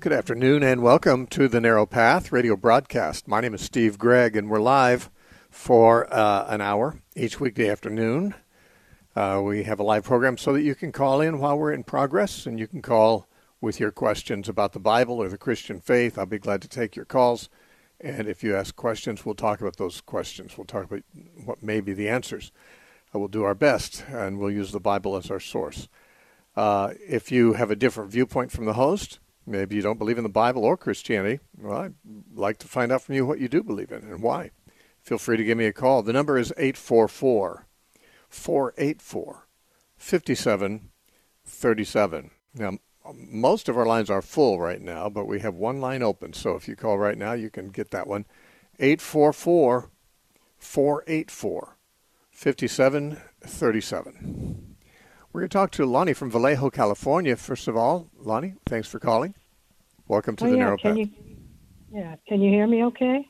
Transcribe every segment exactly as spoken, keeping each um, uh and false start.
Good afternoon and welcome to the Narrow Path radio broadcast. My name is Steve Gregg and we're live for uh, an hour each weekday afternoon. Uh, we have a live program so that you can call in while we're in progress, and you can call with your questions about the Bible or the Christian faith. I'll be glad to take your calls. And if you ask questions, we'll talk about those questions. We'll talk about what may be the answers. Uh, we'll do our best, and we'll use the Bible as our source. Uh, if you have a different viewpoint from the host, maybe you don't believe in the Bible or Christianity, well, I'd like to find out from you what you do believe in and why. Feel free to give me a call. The number is eight four four, four eight four, five seven three seven. Now, most of our lines are full right now, but we have one line open. So if you call right now, you can get that one. eight four four, four eight four, five seven three seven. We're going to talk to Lonnie from Vallejo, California. First of all, Lonnie, thanks for calling. Welcome to oh, the yeah. Narrow Can Path. You, yeah, can you hear me okay?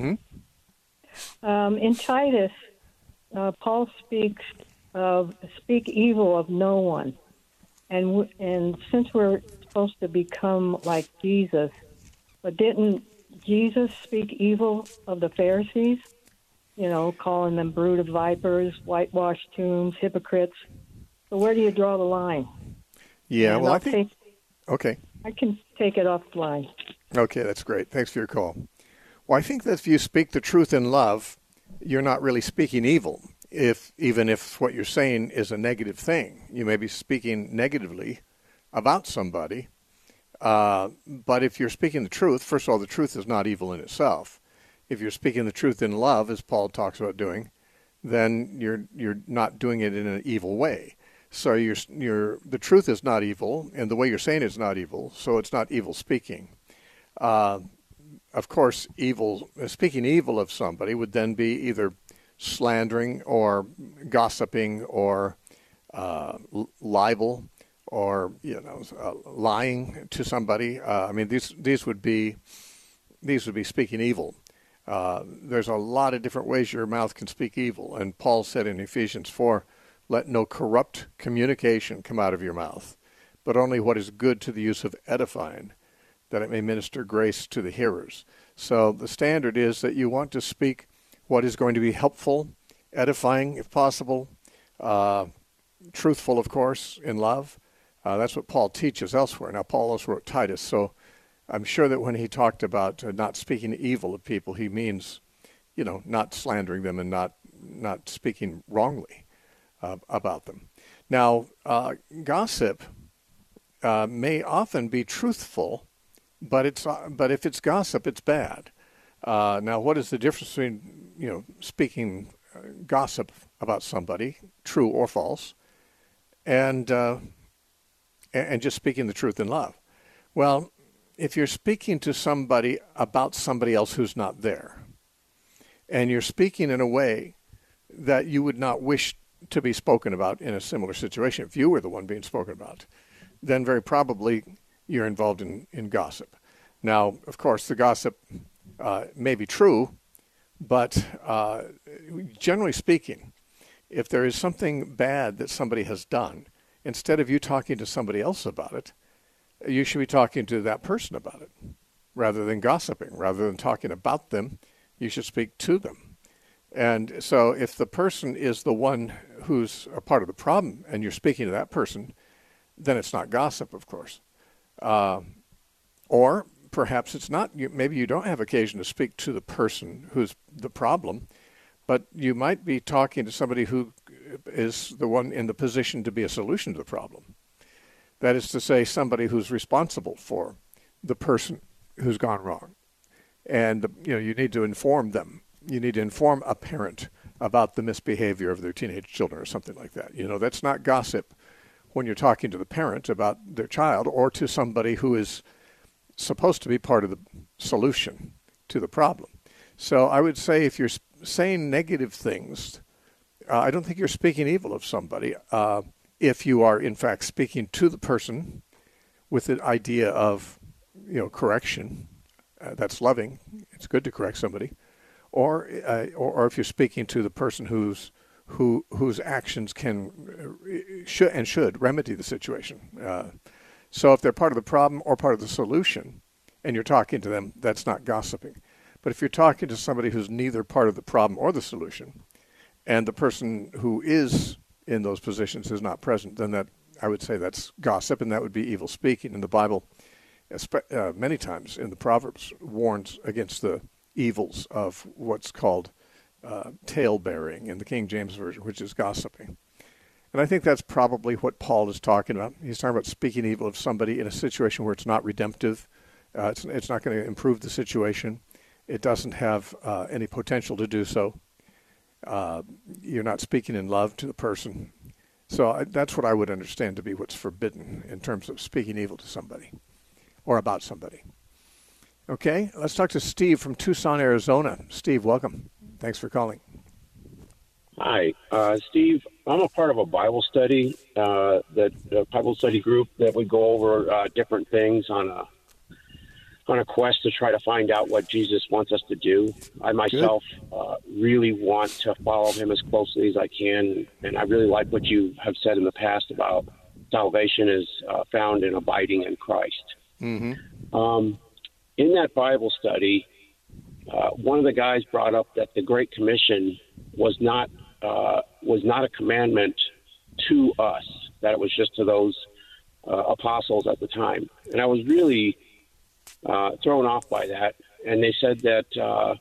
Mm-hmm. Um, in Titus, uh, Paul speaks of, speak evil of no one. And w- and since we're supposed to become like Jesus, but didn't Jesus speak evil of the Pharisees? You know, calling them brood of vipers, whitewashed tombs, hypocrites. So where do you draw the line? Yeah, and well, I'll I think... Take, okay. I can take it offline. Okay, that's great. Thanks for your call. Well, I think that if you speak the truth in love, you're not really speaking evil, if even if what you're saying is a negative thing. You may be speaking negatively about somebody, uh, but if you're speaking the truth, first of all, the truth is not evil in itself. If you're speaking the truth in love, as Paul talks about doing, then you're you're not doing it in an evil way. So you're, you're, the truth is not evil, and the way you're saying it is not evil, so it's not evil speaking. Uh, of course, evil speaking evil of somebody would then be either slandering or gossiping or uh, libel or you know uh, lying to somebody. Uh, I mean, these these would be these would be speaking evil. Uh, there's a lot of different ways your mouth can speak evil, and Paul said in Ephesians four. Let no corrupt communication come out of your mouth, but only what is good to the use of edifying, that it may minister grace to the hearers. So the standard is that you want to speak what is going to be helpful, edifying if possible, uh, truthful, of course, in love. Uh, that's what Paul teaches elsewhere. Now, Paul also wrote Titus, so I'm sure that when he talked about uh, not speaking evil of people, he means, you know, not slandering them and not not speaking wrongly Uh, about them. Now, uh, gossip uh, may often be truthful, but it's uh, but if it's gossip, it's bad. Uh, now, what is the difference between you know speaking uh, gossip about somebody, true or false, and uh, and just speaking the truth in love? Well, if you're speaking to somebody about somebody else who's not there, and you're speaking in a way that you would not wish to be spoken about in a similar situation, if you were the one being spoken about, then very probably you're involved in, in gossip. Now, of course, the gossip uh, may be true, but uh, generally speaking, if there is something bad that somebody has done, instead of you talking to somebody else about it, you should be talking to that person about it, rather than gossiping. Rather than talking about them, you should speak to them. And so if the person is the one who's a part of the problem and you're speaking to that person, then it's not gossip, of course. Uh, or perhaps it's not. Maybe you don't have occasion to speak to the person who's the problem, but you might be talking to somebody who is the one in the position to be a solution to the problem. That is to say, somebody who's responsible for the person who's gone wrong. And you know, you need to inform them. You need to inform a parent about the misbehavior of their teenage children or something like that. You know, that's not gossip when you're talking to the parent about their child or to somebody who is supposed to be part of the solution to the problem. So I would say if you're saying negative things, uh, I don't think you're speaking evil of somebody. Uh, if you are, in fact, speaking to the person with the idea of, you know, correction, uh, that's loving. It's good to correct somebody. Or, uh, or, or if you're speaking to the person who's who whose actions can uh, should and should remedy the situation. Uh, so if they're part of the problem or part of the solution, and you're talking to them, that's not gossiping. But if you're talking to somebody who's neither part of the problem or the solution, and the person who is in those positions is not present, then that, I would say that's gossip, and that would be evil speaking. And the Bible, uh, many times in the Proverbs, warns against the evils of what's called uh, tale-bearing in the King James Version, which is gossiping. And I think that's probably what Paul is talking about. He's talking about speaking evil of somebody in a situation where it's not redemptive. Uh, it's, it's not going to improve the situation. It doesn't have uh, any potential to do so. Uh, you're not speaking in love to the person. So I, that's what I would understand to be what's forbidden in terms of speaking evil to somebody or about somebody. Okay, let's talk to Steve from Tucson, Arizona. Steve, welcome. Thanks for calling. Hi, uh, Steve. I'm a part of a Bible study, uh, that a Bible study group that we go over uh, different things on a on a quest to try to find out what Jesus wants us to do. I myself uh, really want to follow him as closely as I can, and I really like what you have said in the past about salvation is uh, found in abiding in Christ. Mm-hmm. Um, in that Bible study, uh, one of the guys brought up that the Great Commission was not uh, was not a commandment to us, that it was just to those uh, apostles at the time. And I was really uh, thrown off by that. And they said that uh,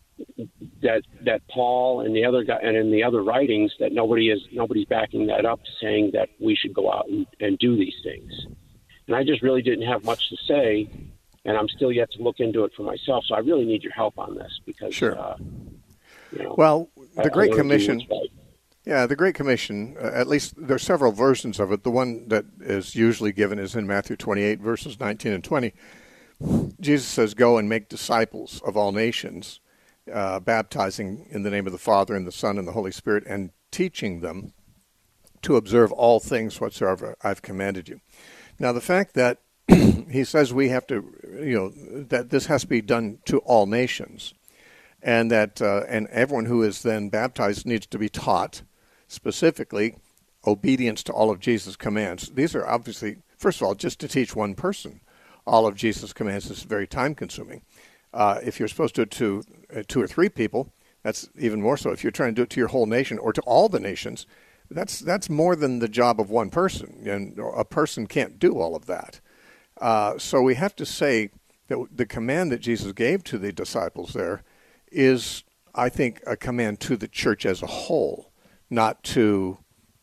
that that Paul and the other guy and in the other writings that nobody is nobody's backing that up, saying that we should go out and, and do these things. And I just really didn't have much to say, and I'm still yet to look into it for myself. So I really need your help on this because. Sure. Uh, You know, well, the Great Commission, right. yeah, the Great Commission, uh, at least there's several versions of it. The one that is usually given is in Matthew twenty-eight, verses nineteen and twenty. Jesus says, go and make disciples of all nations, uh, baptizing in the name of the Father and the Son and the Holy Spirit, and teaching them to observe all things whatsoever I've commanded you. Now, the fact that he says we have to, you know, that this has to be done to all nations, and that uh, and everyone who is then baptized needs to be taught specifically obedience to all of Jesus' commands. These are obviously, first of all, just to teach one person all of Jesus' commands is very time-consuming. Uh, if you're supposed to do it to uh, two or three people, that's even more so. If you're trying to do it to your whole nation or to all the nations, that's that's more than the job of one person, and a person can't do all of that. Uh, so we have to say that the command that Jesus gave to the disciples there is, I think, a command to the church as a whole, not to,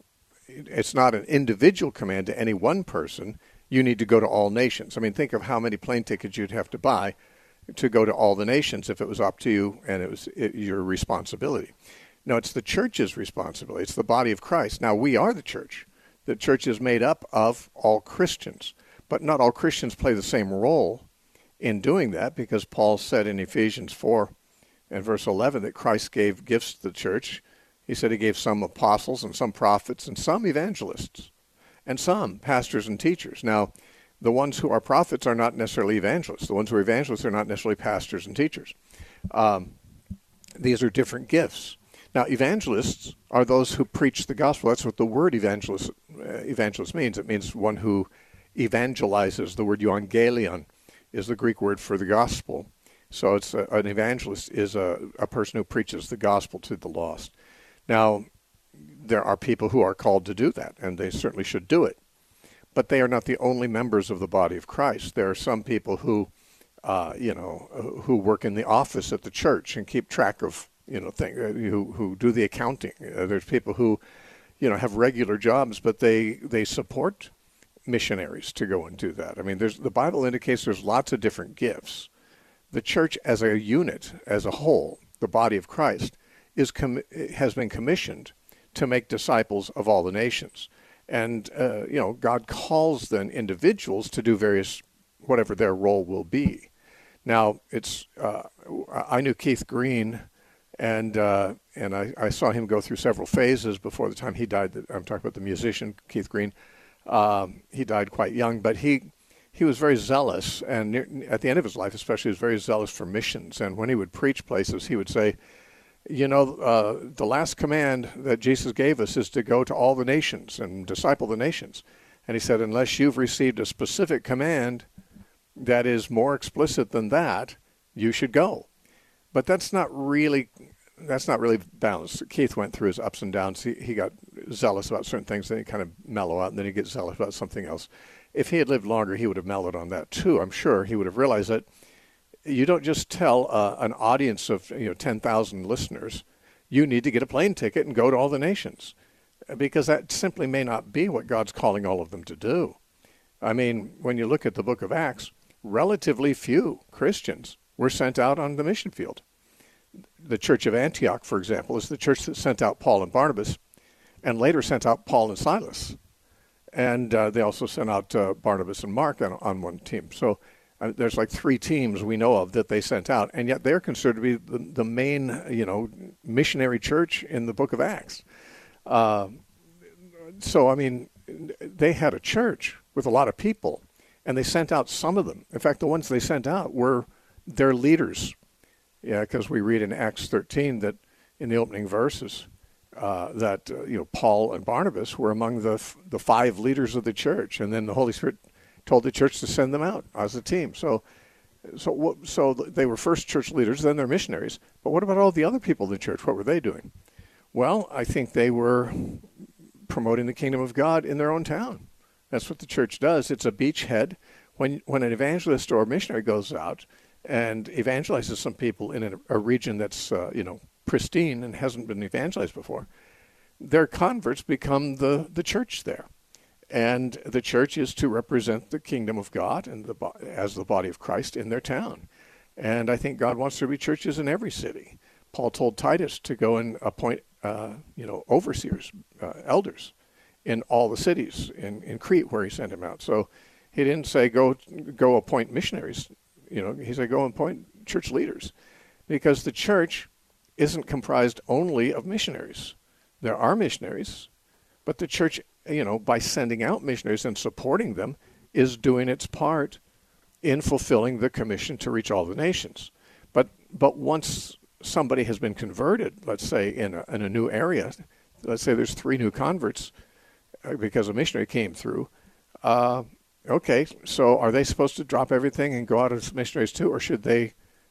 it's not an individual command to any one person. You need to go to all nations. I mean, think of how many plane tickets you'd have to buy to go to all the nations if it was up to you and it was it, your responsibility. No, it's the church's responsibility. It's the body of Christ. Now, we are the church. The church is made up of all Christians, but not all Christians play the same role in doing that, because Paul said in Ephesians four and verse eleven that Christ gave gifts to the church. He said he gave some apostles and some prophets and some evangelists and some pastors and teachers. Now, the ones who are prophets are not necessarily evangelists. The ones who are evangelists are not necessarily pastors and teachers. Um, these are different gifts. Now, evangelists are those who preach the gospel. That's what the word evangelist, uh, evangelist means. It means one who evangelizes. The word euangelion is the Greek word for the gospel. So it's a, an evangelist is a, a person who preaches the gospel to the lost. Now, there are people who are called to do that, and they certainly should do it. But they are not the only members of the body of Christ. There are some people who, uh, you know, who work in the office at the church and keep track of, you know, things, who who do the accounting. Uh, there's people who, you know, have regular jobs, but they they support missionaries to go and do that. I mean, there's the Bible indicates there's lots of different gifts. The church as a unit, as a whole, the body of Christ, is com- has been commissioned to make disciples of all the nations. And, uh, you know, God calls then individuals to do various, whatever their role will be. Now, it's, uh, I knew Keith Green, and uh, and I, I saw him go through several phases before the time he died. I'm talking about the musician, Keith Green. Um, he died quite young, but he he was very zealous, and near, at the end of his life especially, he was very zealous for missions. And when he would preach places, he would say, you know, uh, the last command that Jesus gave us is to go to all the nations and disciple the nations. And he said, unless you've received a specific command that is more explicit than that, you should go. But that's not really that's not really balanced. Keith went through his ups and downs. He, he got zealous about certain things, then he kind of mellow out, and then he gets zealous about something else. If he had lived longer, he would have mellowed on that too. I'm sure he would have realized that you don't just tell uh, an audience of you know ten thousand listeners, you need to get a plane ticket and go to all the nations, because that simply may not be what God's calling all of them to do. I mean, when you look at the book of Acts, relatively few Christians were sent out on the mission field. The church of Antioch, for example, is the church that sent out Paul and Barnabas, and later sent out Paul and Silas. And uh, they also sent out uh, Barnabas and Mark on, on one team. So uh, there's like three teams we know of that they sent out, and yet they're considered to be the, the main, you know, missionary church in the book of Acts. Uh, so, I mean, they had a church with a lot of people, and they sent out some of them. In fact, the ones they sent out were their leaders. Yeah, because we read in Acts thirteen that in the opening verses uh, that uh, you know Paul and Barnabas were among the the five leaders of the church, and then the Holy Spirit told the church to send them out as a team. So, so so they were first church leaders, then they're missionaries. But what about all the other people in the church? What were they doing? Well, I think they were promoting the kingdom of God in their own town. That's what the church does. It's a beachhead. When when an evangelist or a missionary goes out and evangelizes some people in a, a region that's, uh, you know, pristine and hasn't been evangelized before, their converts become the, the church there. And the church is to represent the kingdom of God and the as the body of Christ in their town. And I think God wants there to be churches in every city. Paul told Titus to go and appoint, uh, you know, overseers, uh, elders in all the cities in, in Crete where he sent him out. So he didn't say go go appoint missionaries. You know, he said go and appoint church leaders, because the church isn't comprised only of missionaries. There are missionaries, but the church, you know, by sending out missionaries and supporting them, is doing its part in fulfilling the commission to reach all the nations. But but once somebody has been converted, let's say in a, in a new area, let's say there's three new converts because a missionary came through, uh, okay, so are they supposed to drop everything and go out as missionaries too, or should they,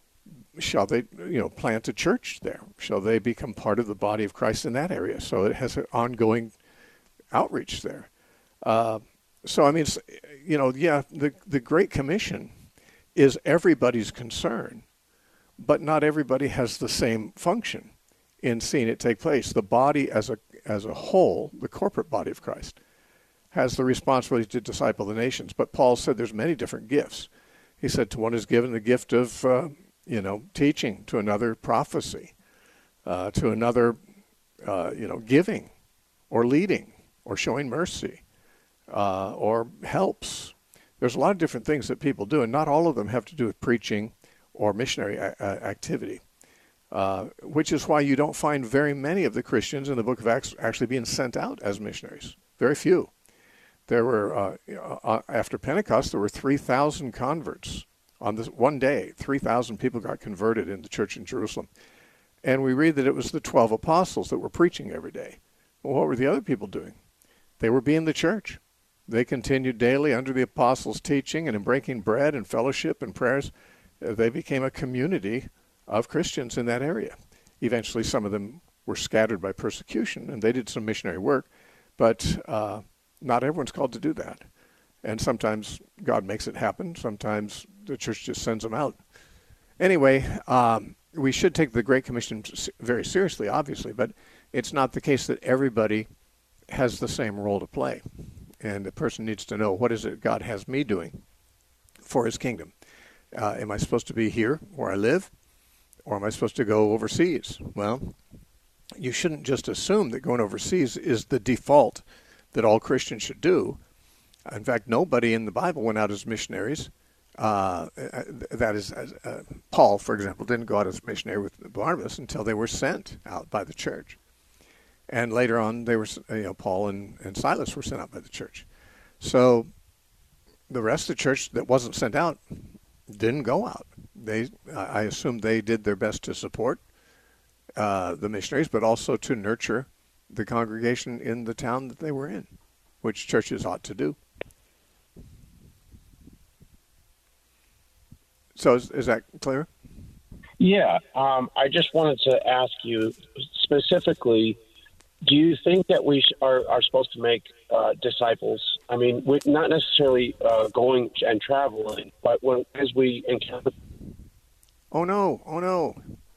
shall they, you know, plant a church there? Shall they become part of the body of Christ in that area? So it has an ongoing outreach there. Uh, so, I mean, it's, you know, yeah, the, the Great Commission is everybody's concern, but not everybody has the same function in seeing it take place. The body as a as a whole, the corporate body of Christ, has the responsibility to disciple the nations. But Paul said there's many different gifts. He said to one is given the gift of, uh, you know, teaching, to another prophecy, uh, to another, uh, you know, giving or leading or showing mercy uh, or helps. There's a lot of different things that people do, and not all of them have to do with preaching or missionary a- a- activity. Uh, which is why you don't find very many of the Christians in the book of Acts actually being sent out as missionaries. Very few. There were, uh, uh, after Pentecost, there were three thousand converts. On this one day, three thousand people got converted in the church in Jerusalem. And we read that it was the twelve apostles that were preaching every day. Well, what were the other people doing? They were being the church. They continued daily under the apostles' teaching and in breaking bread and fellowship and prayers. Uh, they became a community of Christians in that area. Eventually, some of them were scattered by persecution, and they did some missionary work, but uh, not everyone's called to do that. And sometimes God makes it happen. Sometimes the church just sends them out. Anyway, um, we should take the Great Commission very seriously, obviously, but it's not the case that everybody has the same role to play. And the person needs to know, what is it God has me doing for his kingdom? Uh, am I supposed to be here where I live? Or am I supposed to go overseas? Well, you shouldn't just assume that going overseas is the default that all Christians should do. In fact, nobody in the Bible went out as missionaries. Uh, that is, uh, Paul, for example, didn't go out as a missionary with Barnabas until they were sent out by the church. And later on, they were, you know, Paul and, and Silas were sent out by the church. So the rest of the church that wasn't sent out didn't go out. They, I assume they did their best to support uh, the missionaries, but also to nurture the congregation in the town that they were in, which churches ought to do. So is, is that clear? Yeah, um, I just wanted to ask you specifically, do you think that we are, are supposed to make uh, disciples? I mean, we, not necessarily uh, going and traveling, but when, as we encounter... Oh, no. Oh, no.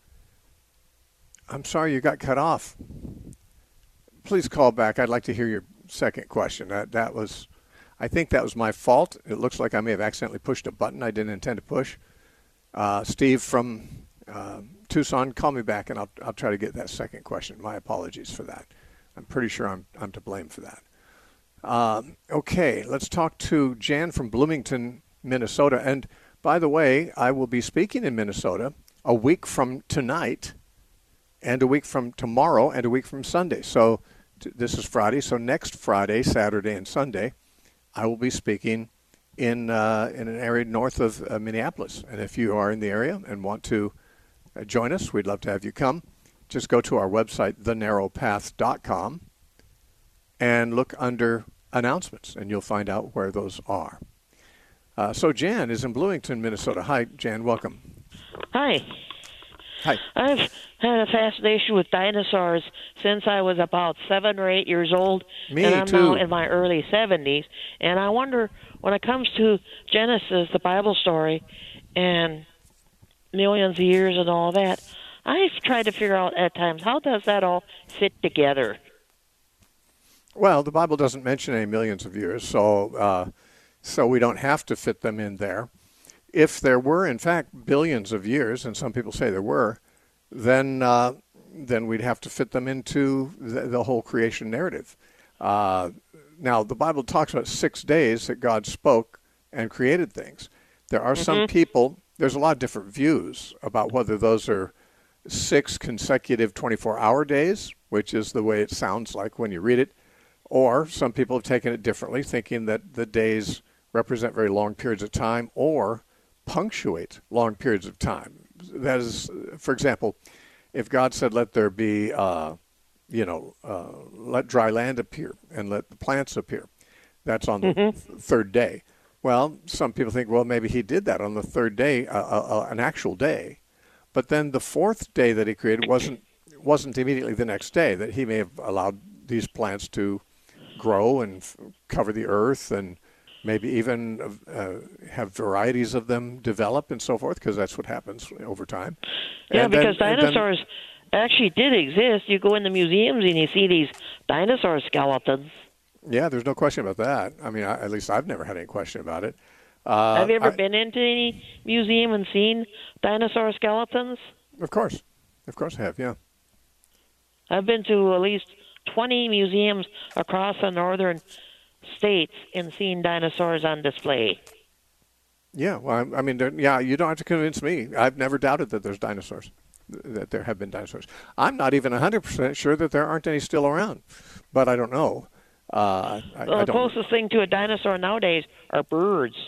I'm sorry you got cut off. Please call back. I'd like to hear your second question. That that was, I think that was my fault. It looks like I may have accidentally pushed a button I didn't intend to push. Uh, Steve from uh, Tucson, call me back, and I'll I'll try to get that second question. My apologies for that. I'm pretty sure I'm I'm to blame for that. Um, okay, let's talk to Jan from Bloomington, Minnesota. And by the way, I will be speaking in Minnesota a week from tonight, and a week from tomorrow, and a week from Sunday. So t- this is Friday. So next Friday, Saturday, and Sunday, I will be speaking in uh, in an area north of uh, Minneapolis. And if you are in the area and want to uh, join us, we'd love to have you come. Just go to our website, the narrow path dot com, and look under announcements, and you'll find out where those are. Uh, so Jan is in Bloomington, Minnesota. Hi, Jan. Welcome. Hi. Hi. I've had a fascination with dinosaurs since I was about seven or eight years old. Me and I'm too. now in my early seventies. And I wonder, when it comes to Genesis, the Bible story, and millions of years and all that, I've tried to figure out at times, how does that all fit together? Well, the Bible doesn't mention any millions of years, so uh, so we don't have to fit them in there. If there were, in fact, billions of years, and some people say there were, then uh, then we'd have to fit them into the, the whole creation narrative. Uh, now, the Bible talks about six days that God spoke and created things. There are mm-hmm. some people, there's a lot of different views about whether those are six consecutive twenty-four hour days, which is the way it sounds like when you read it, or some people have taken it differently, thinking that the days represent very long periods of time or punctuate long periods of time. That is, for example, if God said, let there be, uh, you know, uh, let dry land appear and let the plants appear, that's on the mm-hmm. th- third day. Well, some people think, well, maybe he did that on the third day, uh, uh, an actual day. But then the fourth day that he created wasn't wasn't immediately the next day, that he may have allowed these plants to grow and f- cover the earth and maybe even uh, have varieties of them develop and so forth, because that's what happens over time. Yeah, and because then, dinosaurs then, actually did exist. You go in the museums and you see these dinosaur skeletons. Yeah, there's no question about that. I mean, I, at least I've never had any question about it. Uh, have you ever I, been into any museum and seen dinosaur skeletons? Of course. Of course I have, yeah. I've been to at least twenty museums across the northern states and seen dinosaurs on display. Yeah, well, I mean, yeah, you don't have to convince me. I've never doubted that there's dinosaurs, that there have been dinosaurs. I'm not even one hundred percent sure that there aren't any still around, but I don't know. Uh, I, well, I the don't... closest thing to a dinosaur nowadays are birds.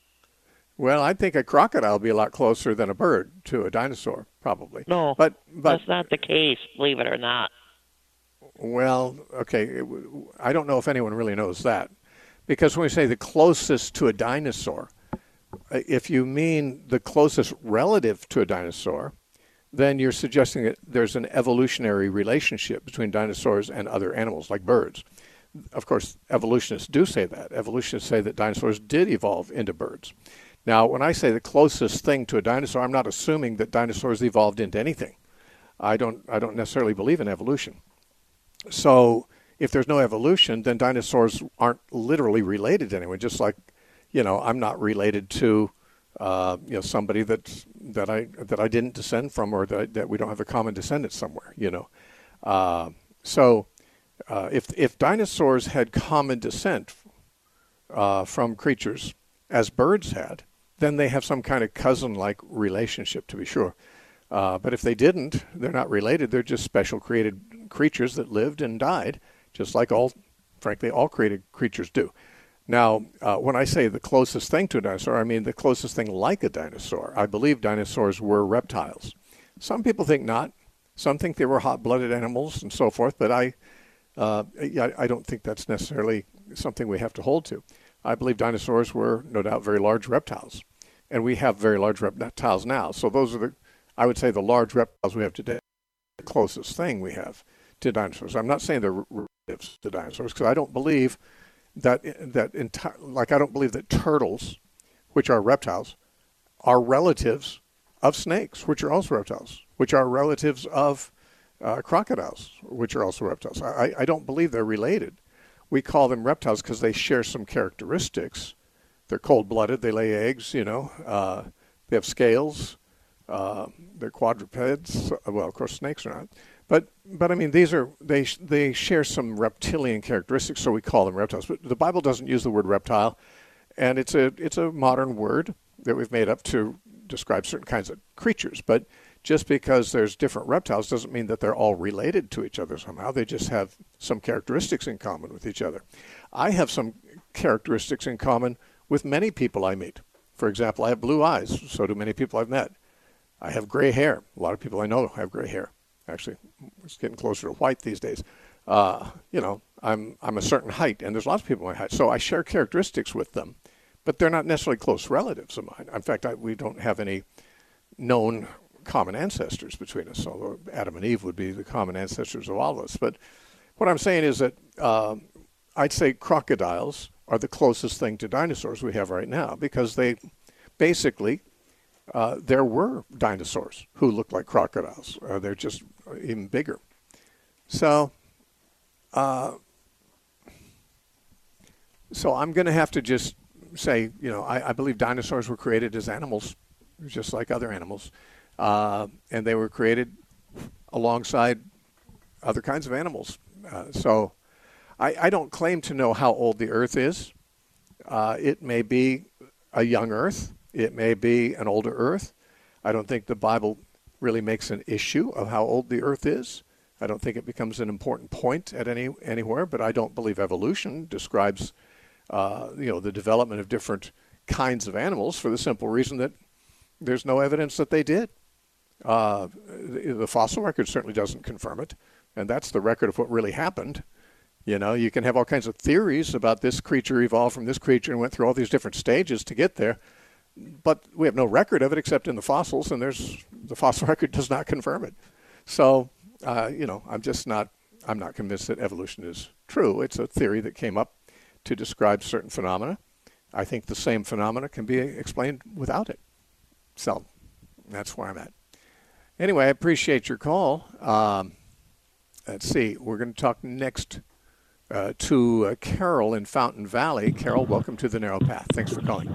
Well, I think a crocodile would be a lot closer than a bird to a dinosaur, probably. No, but, but that's not the case, believe it or not. Well, okay, I don't know if anyone really knows that. Because when we say the closest to a dinosaur, if you mean the closest relative to a dinosaur, then you're suggesting that there's an evolutionary relationship between dinosaurs and other animals, like birds. Of course, evolutionists do say that. Evolutionists say that dinosaurs did evolve into birds. Now, when I say the closest thing to a dinosaur, I'm not assuming that dinosaurs evolved into anything. I don't, I don't necessarily believe in evolution. So if there's no evolution, then dinosaurs aren't literally related to anyone. Just like, you know, I'm not related to, uh, you know, somebody that that I that I didn't descend from, or that that we don't have a common descendant somewhere. You know, uh, so uh, if if dinosaurs had common descent uh, from creatures as birds had, then they have some kind of cousin-like relationship, to be sure. Uh, but if they didn't, they're not related. They're just special created creatures that lived and died, just like all, frankly, all created creatures do. Now, uh, when I say the closest thing to a dinosaur, I mean the closest thing like a dinosaur. I believe dinosaurs were reptiles. Some people think not. Some think they were hot-blooded animals and so forth, but I, uh, I, I don't think that's necessarily something we have to hold to. I believe dinosaurs were, no doubt, very large reptiles. and we have very large reptiles now. So those are the, I would say, the large reptiles we have today, the closest thing we have to dinosaurs. I'm not saying they're relatives to dinosaurs, because I don't believe that that entire, like I don't believe that turtles, which are reptiles, are relatives of snakes, which are also reptiles, which are relatives of uh, crocodiles, which are also reptiles. I, I don't believe they're related. We call them reptiles because they share some characteristics. They're cold-blooded. They lay eggs, you know. Uh, they have scales. Uh, they're quadrupeds. Well, of course, snakes are not. But, but I mean, these are they they share some reptilian characteristics, so we call them reptiles. But the Bible doesn't use the word reptile, and it's a it's a modern word that we've made up to describe certain kinds of creatures. But just because there's different reptiles doesn't mean that they're all related to each other somehow. They just have some characteristics in common with each other. I have some characteristics in common with many people I meet. For example, I have blue eyes. So do many people I've met. I have gray hair. A lot of people I know have gray hair. Actually, it's getting closer to white these days. Uh, you know, I'm I'm a certain height, and there's lots of people my height. So I share characteristics with them, but they're not necessarily close relatives of mine. In fact, I, we don't have any known common ancestors between us, although Adam and Eve would be the common ancestors of all of us. But what I'm saying is that uh, I'd say crocodiles are the closest thing to dinosaurs we have right now, because they basically, uh, there were dinosaurs who looked like crocodiles. Uh, they're just even bigger. So, uh, so I'm going to have to just say, you know, I, I believe dinosaurs were created as animals, just like other animals. Uh, and they were created alongside other kinds of animals. Uh, so I, I don't claim to know how old the Earth is. Uh, it may be a young Earth. It may be an older Earth. I don't think the Bible really makes an issue of how old the Earth is. I don't think it becomes an important point at any anywhere, but I don't believe evolution describes uh, you know, the development of different kinds of animals, for the simple reason that there's no evidence that they did. Uh, the, the fossil record certainly doesn't confirm it, and that's the record of what really happened. You know, you can have all kinds of theories about this creature evolved from this creature and went through all these different stages to get there, but we have no record of it except in the fossils, and there's the fossil record does not confirm it. So, uh, you know, I'm just not, I'm not convinced that evolution is true. It's a theory that came up to describe certain phenomena. I think the same phenomena can be explained without it. So, that's where I'm at. Anyway, I appreciate your call. Um, let's see. We're going to talk next uh, to uh, Carol in Fountain Valley. Carol, welcome to The Narrow Path. Thanks for calling.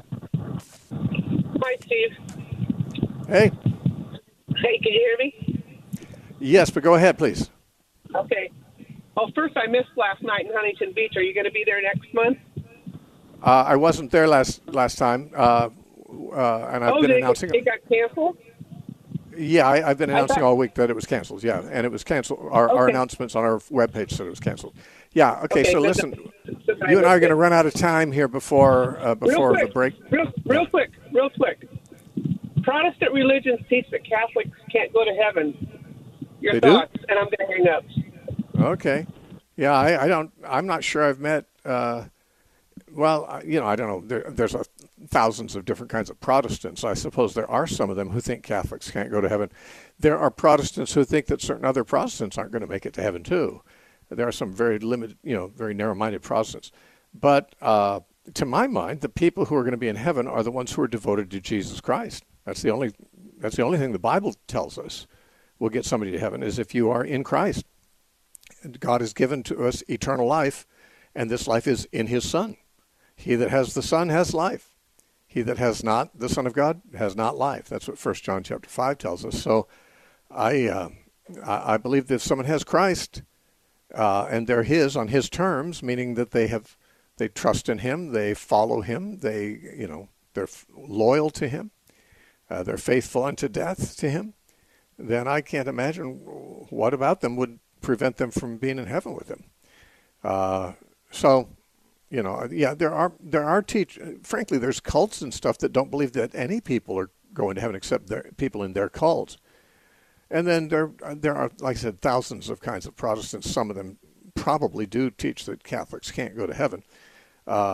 Hi, Steve. Hey. Hey, can you hear me? Yes, but go ahead, please. Okay. Well, first, I missed last night in Huntington Beach. Are you going to be there next month? Uh, I wasn't there last last time, uh, uh, and I've oh, been they, announcing it got canceled? Yeah, I, I've been announcing thought, all week that it was canceled. Yeah, and it was canceled. Our, okay. our announcements on our webpage said it was canceled. Yeah. Okay. okay so listen, you and I are going to run out of time here before uh, before quick, the break. Real, real yeah. quick, real quick. Protestant religions teach that Catholics can't go to heaven. Your they thoughts, do? and I'm going to hang up. Okay. Yeah, I, I don't. I'm not sure I've met. Uh, well, you know, I don't know. There, there's a, thousands of different kinds of Protestants. I suppose there are some of them who think Catholics can't go to heaven. There are Protestants who think that certain other Protestants aren't going to make it to heaven too. There are some very limited, you know, very narrow-minded Protestants. But uh, to my mind, the people who are going to be in heaven are the ones who are devoted to Jesus Christ. That's the only. That's the only thing the Bible tells us will get somebody to heaven, is if you are in Christ. And God has given to us eternal life, and this life is in His Son. He that has the Son has life. He that has not the Son of God has not life. That's what First John chapter five tells us. So I uh, I believe that if someone has Christ uh, and they're His on His terms, meaning that they have they trust in Him, they follow Him, they you know they're loyal to Him, uh, they're faithful unto death to Him, then I can't imagine what about them would prevent them from being in heaven with Him. Uh, so. You know, yeah, there are there are teach. Frankly, there's cults and stuff that don't believe that any people are going to heaven except their people in their cults. And then there there are, like I said, thousands of kinds of Protestants. Some of them probably do teach that Catholics can't go to heaven. Uh,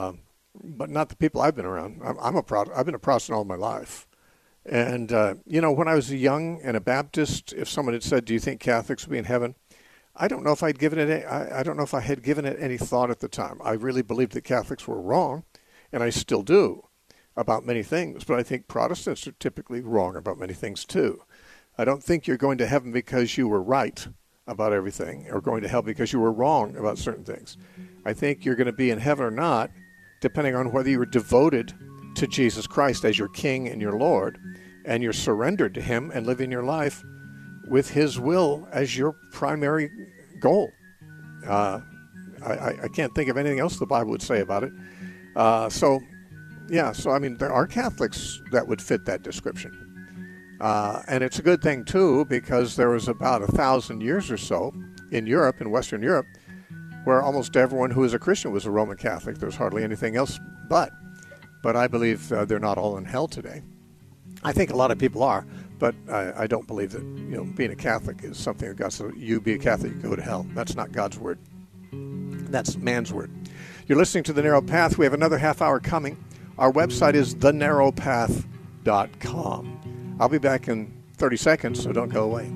but not the people I've been around. I'm, I'm a Pro- I've been a Protestant all my life. And, uh, you know, when I was young and a Baptist, if someone had said, do you think Catholics will be in heaven? I don't know if I'd given it, I, I don't know if I had given it any thought at the time. I really believed that Catholics were wrong, and I still do about many things, but I think Protestants are typically wrong about many things too. I don't think you're going to heaven because you were right about everything, or going to hell because you were wrong about certain things. I think you're going to be in heaven or not, depending on whether you were devoted to Jesus Christ as your King and your Lord, and you're surrendered to Him and living your life with His will as your primary goal. Uh, I, I can't think of anything else the Bible would say about it. Uh, so, yeah, so I mean, there are Catholics that would fit that description. Uh, and it's a good thing, too, because there was about a thousand years or so in Europe, in Western Europe, where almost everyone who was a Christian was a Roman Catholic. There's hardly anything else but. But I believe uh, they're not all in hell today. I think a lot of people are, but I, I don't believe that, you know, being a Catholic is something that God said, you be a Catholic, you go to hell. That's not God's word. That's man's word. You're listening to The Narrow Path. We have another half hour coming. Our website is the narrow path dot com. I'll be back in thirty seconds, so don't go away.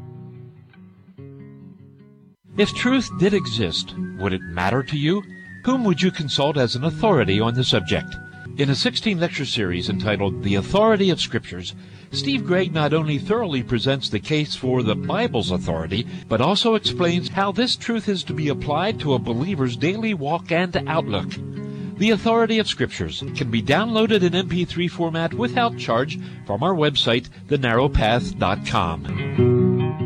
If truth did exist, would it matter to you? Whom would you consult as an authority on the subject? In a sixteen-lecture series entitled The Authority of Scriptures, Steve Gregg not only thoroughly presents the case for the Bible's authority, but also explains how this truth is to be applied to a believer's daily walk and outlook. The Authority of Scriptures can be downloaded in M P three format without charge from our website, the narrow path dot com.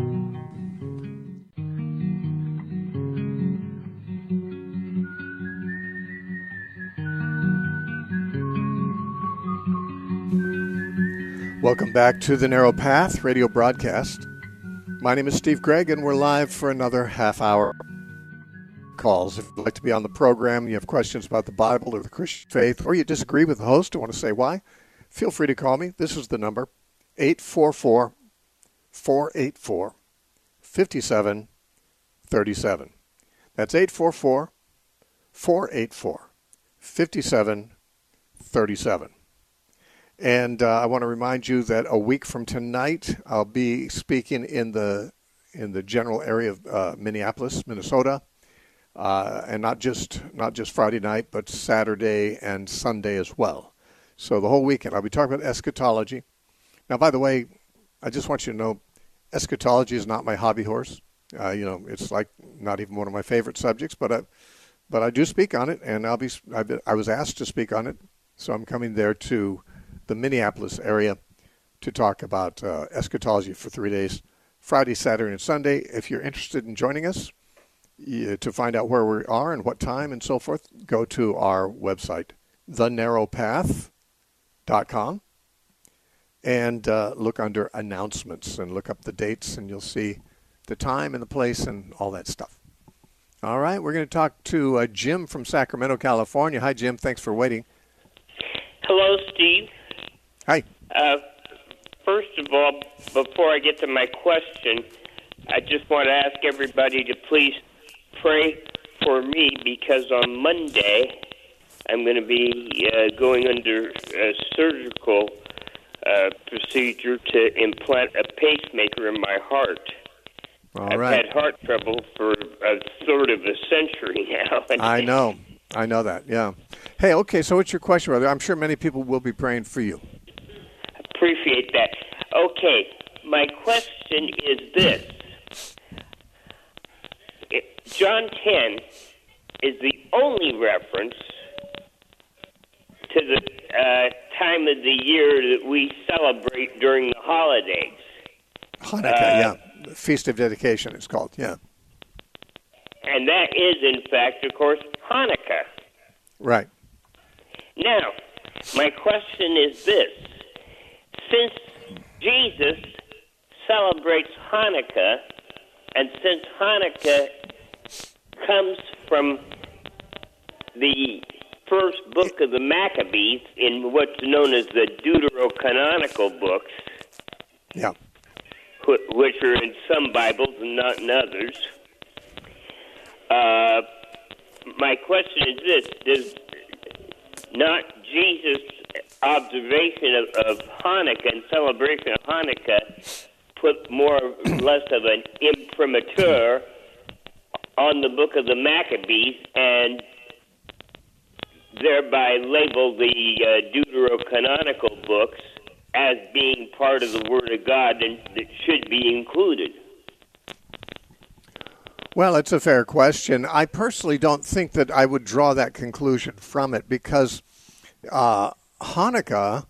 Welcome back to the Narrow Path radio broadcast. My name is Steve Gregg, and we're live for another half hour calls. If you'd like to be on the program, you have questions about the Bible or the Christian faith, or you disagree with the host and want to say why, feel free to call me. This is the number, eight four four, four eight four, five seven three seven. That's eight four four, four eight four, five seven three seven. And uh, I want to remind you that a week from tonight, I'll be speaking in the in the general area of uh, Minneapolis, Minnesota, uh, and not just not just Friday night, but Saturday and Sunday as well. So the whole weekend, I'll be talking about eschatology. Now, by the way, I just want you to know, eschatology is not my hobby horse. Uh, you know, it's like not even one of my favorite subjects, but I, but I do speak on it, and I'll be I've been, I was asked to speak on it, so I'm coming there to the Minneapolis area to talk about uh, eschatology for three days, Friday, Saturday, and Sunday. If you're interested in joining us, you, to find out where we are and what time and so forth, go to our website, the narrow path dot com, and uh, look under announcements and look up the dates, and you'll see the time and the place and all that stuff. All right, we're going to talk to uh, Jim from Sacramento, California. Hi, Jim. Thanks for waiting. Hello, Steve. Hi. Uh, first of all, before I get to my question, I just want to ask everybody to please pray for me, because on Monday I'm going to be uh, going under a surgical uh, procedure to implant a pacemaker in my heart. All I've right. had heart trouble for a sort of a century now. I know. I know that, yeah. Hey, okay, so what's your question, brother? I'm sure many people will be praying for you. Appreciate that. Okay, my question is this. John ten is the only reference to the uh, time of the year that we celebrate during the holidays. Hanukkah, uh, yeah. The Feast of Dedication, it's called, yeah. And that is, in fact, of course, Hanukkah. Right. Now, my question is this. Since Jesus celebrates Hanukkah, and since Hanukkah comes from the first book of the Maccabees in what's known as the Deuterocanonical books, Yeah. wh- which are in some Bibles and not in others, uh, my question is this. Does not Jesus' observation of, of Hanukkah and celebration of Hanukkah, put more or less of an imprimatur on the book of the Maccabees and thereby label the uh, deuterocanonical books as being part of the Word of God and that should be included? Well, it's a fair question. I personally don't think that I would draw that conclusion from it because uh, Hanukkah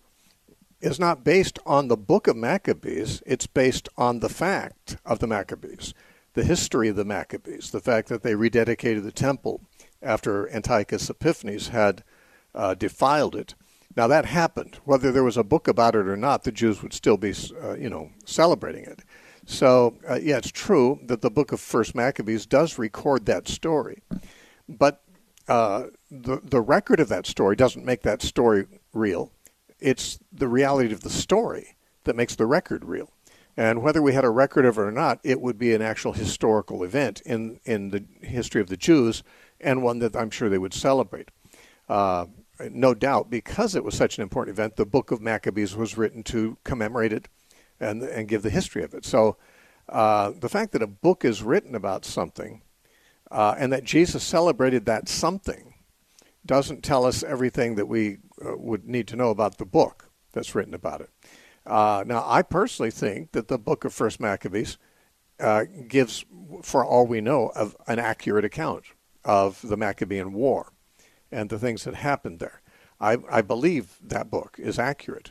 is not based on the book of Maccabees. It's based on the fact of the Maccabees, the history of the Maccabees, the fact that they rededicated the temple after Antiochus Epiphanes had uh, defiled it. Now, that happened. Whether there was a book about it or not, the Jews would still be, uh, you know, celebrating it. So, uh, yeah, it's true that the book of First Maccabees does record that story. But uh, the, the record of that story doesn't make that story real. It's the reality of the story that makes the record real. And whether we had a record of it or not, it would be an actual historical event in, in the history of the Jews and one that I'm sure they would celebrate. Uh, no doubt, because it was such an important event, the book of Maccabees was written to commemorate it and and give the history of it. So uh, the fact that a book is written about something uh, and that Jesus celebrated that something doesn't tell us everything that we uh, would need to know about the book that's written about it. Uh, now, I personally think that the book of First Maccabees uh, gives, for all we know, of an accurate account of the Maccabean War and the things that happened there. I, I believe that book is accurate.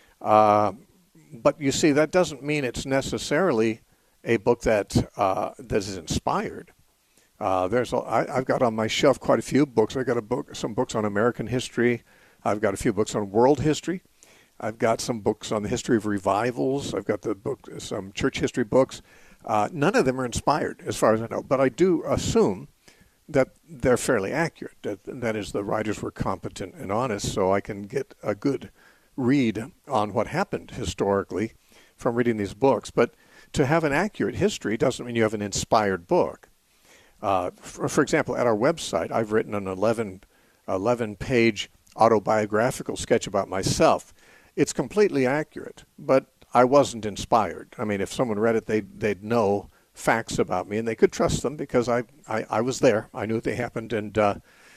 Uh, But you see, that doesn't mean it's necessarily a book that uh, that is inspired. Uh, there's a, I, I've got on my shelf quite a few books. I've got a book, some books on American history. I've got a few books on world history. I've got some books on the history of revivals. I've got the book, some church history books. Uh, none of them are inspired, as far as I know. But I do assume that they're fairly accurate. That, that is, the writers were competent and honest, so I can get a good read on what happened historically from reading these books. But to have an accurate history doesn't mean you have an inspired book. Uh, for, for example, at our website, I've written an eleven, eleven page autobiographical sketch about myself. It's completely accurate, but I wasn't inspired. I mean, if someone read it, they'd, they'd know facts about me, and they could trust them because I, I, I was there. I knew they happened, and uh,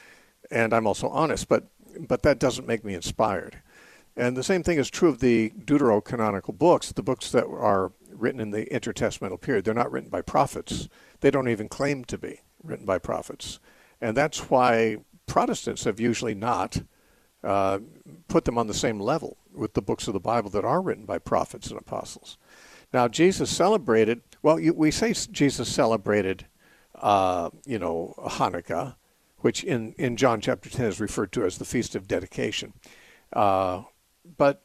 and I'm also honest. But but that doesn't make me inspired. And the same thing is true of the deuterocanonical books, the books that are written in the intertestamental period. They're not written by prophets. They don't even claim to be written by prophets. And that's why Protestants have usually not uh, put them on the same level with the books of the Bible that are written by prophets and apostles. Now, Jesus celebrated, well, you, we say Jesus celebrated, uh, you know, Hanukkah, which in, in John chapter ten is referred to as the Feast of Dedication. Uh, But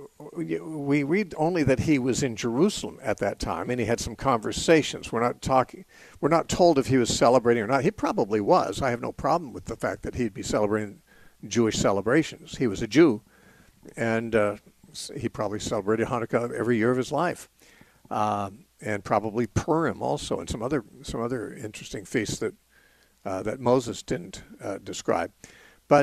we read only that he was in Jerusalem at that time, and he had some conversations. We're not talking. We're not told if he was celebrating or not. He probably was. I have no problem with the fact that he'd be celebrating Jewish celebrations. He was a Jew, and uh, he probably celebrated Hanukkah every year of his life, uh, and probably Purim also, and some other some other interesting feasts that uh, that Moses didn't uh, describe, but.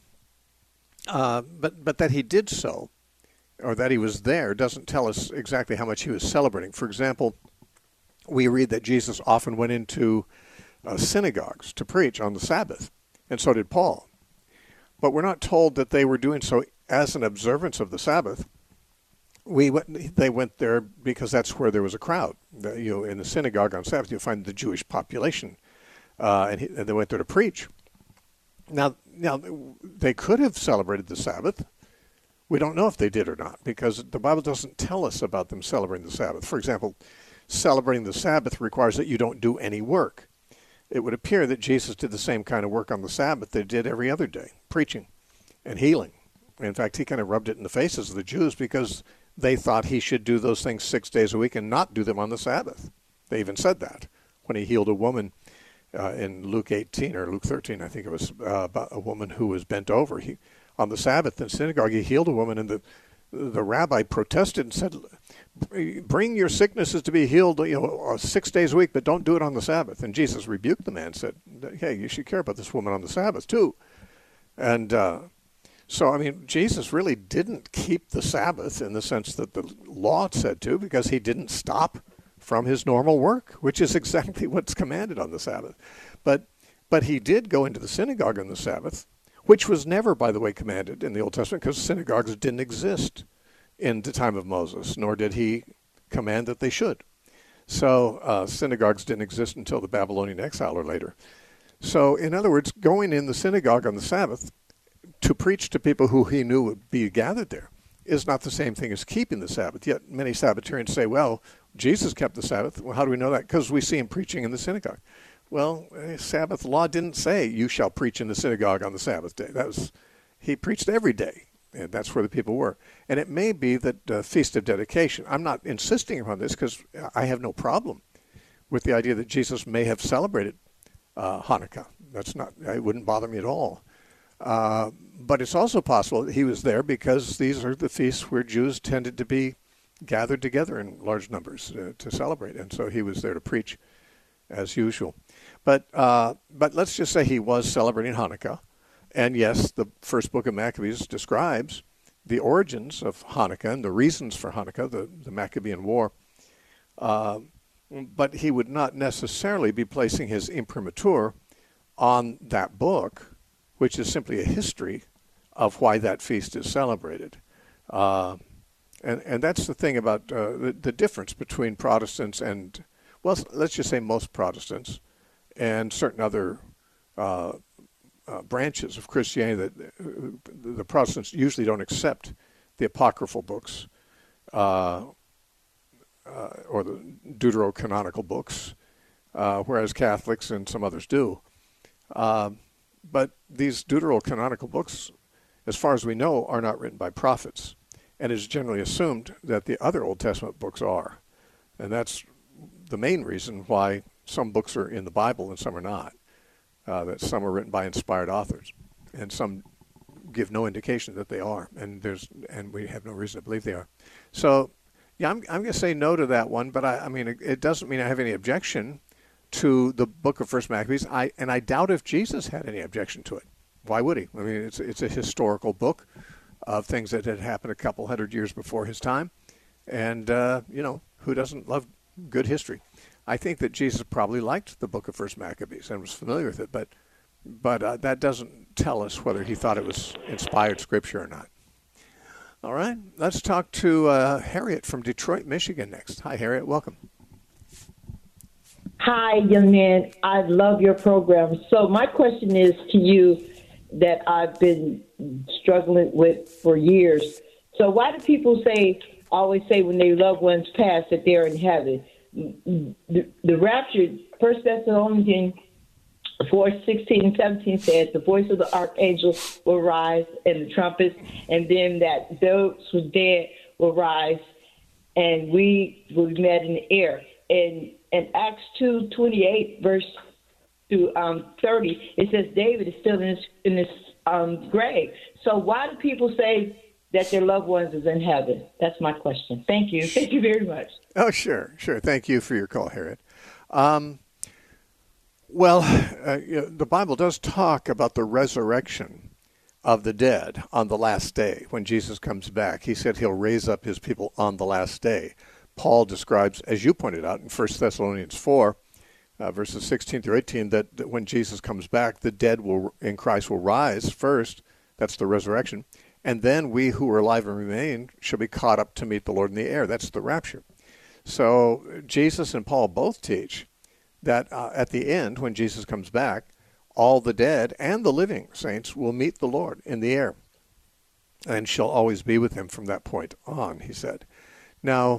Uh, but but that he did so, or that he was there, doesn't tell us exactly how much he was celebrating. For example, we read that Jesus often went into uh, synagogues to preach on the Sabbath, and so did Paul. But we're not told that they were doing so as an observance of the Sabbath. We went, they went there because that's where there was a crowd. The, you know, in the synagogue on Sabbath, you'll find the Jewish population, uh, and, he, and they went there to preach. Now, now they could have celebrated the Sabbath. We don't know if they did or not because the Bible doesn't tell us about them celebrating the Sabbath. For example, celebrating the Sabbath requires that you don't do any work. It would appear that Jesus did the same kind of work on the Sabbath that he did every other day, preaching and healing. In fact, he kind of rubbed it in the faces of the Jews because they thought he should do those things six days a week and not do them on the Sabbath. They even said that when he healed a woman Uh, in Luke eighteen or Luke thirteen, I think it was uh, about a woman who was bent over. He, on the Sabbath in synagogue, he healed a woman, and the the rabbi protested and said, "Bring your sicknesses to be healed, you know, six days a week, but don't do it on the Sabbath." And Jesus rebuked the man, and said, "Hey, you should care about this woman on the Sabbath too." And uh, So, I mean, Jesus really didn't keep the Sabbath in the sense that the law said to, because he didn't stop from his normal work, which is exactly what's commanded on the Sabbath. But but he did go into the synagogue on the Sabbath, which was never, by the way, commanded in the Old Testament, because synagogues didn't exist in the time of Moses, nor did he command that they should. So uh, synagogues didn't exist until the Babylonian exile or later. So, in other words, going in the synagogue on the Sabbath to preach to people who he knew would be gathered there is not the same thing as keeping the Sabbath. Yet many Sabbatarians say, well, Jesus kept the Sabbath. Well, how do we know that? Because we see him preaching in the synagogue. Well, Sabbath law didn't say you shall preach in the synagogue on the Sabbath day. That was, he preached every day, and that's where the people were. And it may be that uh, Feast of Dedication, I'm not insisting upon this because I have no problem with the idea that Jesus may have celebrated uh, Hanukkah. That's not, it wouldn't bother me at all. Uh, but it's also possible that he was there because these are the feasts where Jews tended to be gathered together in large numbers uh, to celebrate. And so he was there to preach as usual. But uh, but let's just say he was celebrating Hanukkah. And yes, the first book of Maccabees describes the origins of Hanukkah and the reasons for Hanukkah, the, the Maccabean War. Uh, but he would not necessarily be placing his imprimatur on that book, which is simply a history of why that feast is celebrated. Uh, and, and that's the thing about uh, the, the difference between Protestants and, well, let's just say most Protestants and certain other uh, uh, branches of Christianity that uh, the Protestants usually don't accept the apocryphal books uh, uh, or the deuterocanonical books, uh, whereas Catholics and some others do. Uh, but these deuterocanonical books, as far as we know, are not written by prophets, and it is generally assumed that the other Old Testament books are. And that's the main reason why some books are in the Bible and some are not, uh, that some are written by inspired authors, and some give no indication that they are, and there's and we have no reason to believe they are. So, yeah, I'm I'm going to say no to that one, but I, I mean, it, it doesn't mean I have any objection to the book of First Maccabees. I and I doubt if Jesus had any objection to it. Why would he? I mean, it's it's a historical book of things that had happened a couple hundred years before his time, and uh, you know, who doesn't love good history? I think that Jesus probably liked the book of First Maccabees and was familiar with it, but but uh, that doesn't tell us whether he thought it was inspired scripture or not. All right, let's talk to uh, Harriet from Detroit, Michigan next. Hi, Harriet. Welcome. Hi, young man. I love your program. So my question is to you that I've been struggling with for years. So why do people say, always say when their loved ones pass that they're in heaven? The, the rapture, First Thessalonians four, sixteen and seventeen says, the voice of the archangel will rise and the trumpets, and then that those who are dead will rise, and we will be met in the air. And in Acts two twenty-eight, verse to um, thirty, it says David is still in his, in his um, grave. So why do people say that their loved ones is in heaven? That's my question. Thank you. Thank you very much. Oh, sure, sure. Thank you for your call, Harriet. Um, well, uh, you know, the Bible does talk about the resurrection of the dead on the last day when Jesus comes back. He said he'll raise up his people on the last day. Paul describes, as you pointed out in First Thessalonians four, uh, verses sixteen through eighteen, that, that when Jesus comes back, the dead will in Christ will rise first. That's the resurrection. And then we who are alive and remain shall be caught up to meet the Lord in the air. That's the rapture. So Jesus and Paul both teach that uh, at the end, when Jesus comes back, all the dead and the living saints will meet the Lord in the air and shall always be with him from that point on, he said. Now,